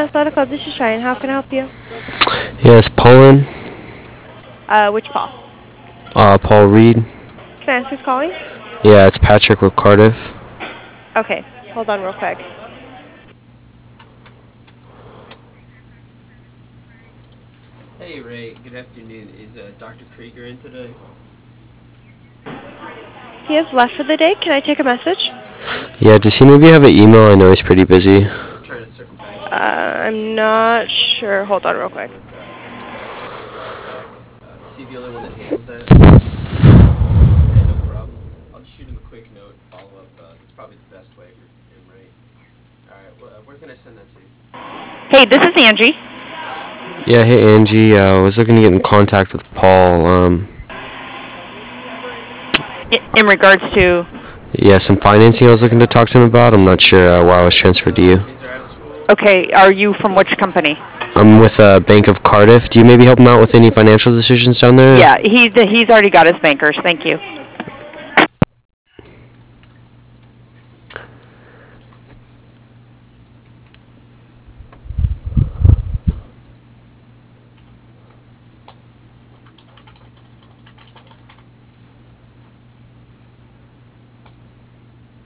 Athletic Club. This is Cheyenne. How can I help you? Yes, Paulin. Which Paul? Paul Reed. Can I ask who's calling? Yeah, it's Patrick with Cardiff. Okay, hold on real quick. Hey Ray, good afternoon. Is Dr. Krieger in today? He has left for the day. Can I take a message? Yeah, does he maybe have an email? I know he's pretty busy. I'm trying to circle back to I'm not sure. Hold on real quick. circle back. Is he the only one that handles that? Okay, no problem. I'll just shoot him a quick note, follow up. That's probably the best way for him, right? Alright, where can I send that to? Hey, this is Angie. Yeah, hey Angie. I was looking to get in contact with Paul. In regards to... Yeah, some financing I was looking to talk to him about. I'm not sure why I was transferred to you. Kids are out of school. Okay, are you from which company? I'm with Bank of Cardiff. Do you maybe help him out with any financial decisions down there? Yeah, he's already got his bankers. Thank you.